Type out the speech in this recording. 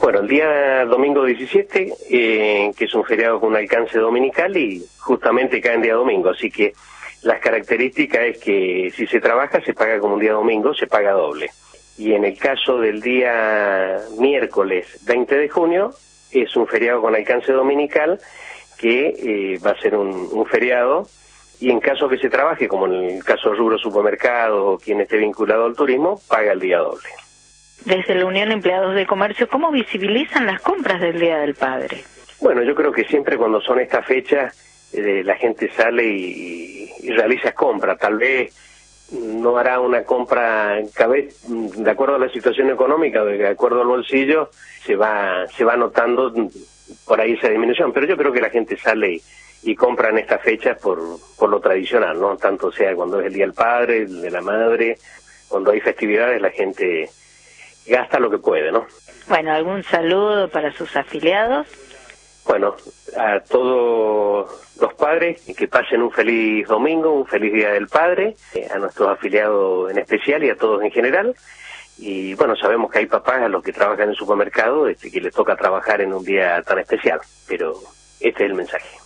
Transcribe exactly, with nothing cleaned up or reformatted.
Bueno, el día domingo diecisiete, eh, que es un feriado con un alcance dominical y justamente cae en día domingo, así que las características es que si se trabaja se paga como un día domingo, se paga doble. Y en el caso del día miércoles veinte de junio, es un feriado con alcance dominical que eh, va a ser un, un feriado, y en caso que se trabaje, como en el caso de rubro supermercado o quien esté vinculado al turismo, paga el día doble. Desde la Unión de Empleados de Comercio, ¿cómo visibilizan las compras del Día del Padre? Bueno, yo creo que siempre cuando son estas fechas, eh, la gente sale y, y realiza compras. Tal vez no hará una compra cada vez de acuerdo a la situación económica, de acuerdo al bolsillo, se va se va notando por ahí esa disminución, pero yo creo que la gente sale y, y compra en estas fechas por, por lo tradicional, ¿no? Tanto sea cuando es el Día del Padre, el de la Madre, cuando hay festividades la gente gasta lo que puede, ¿no? Bueno, ¿algún saludo para sus afiliados? Bueno, a todos los padres, que pasen un feliz domingo, un feliz Día del Padre, eh, a nuestros afiliados en especial y a todos en general. Y bueno, sabemos que hay papás a los que trabajan en el supermercado, este, que les toca trabajar en un día tan especial, pero este es el mensaje.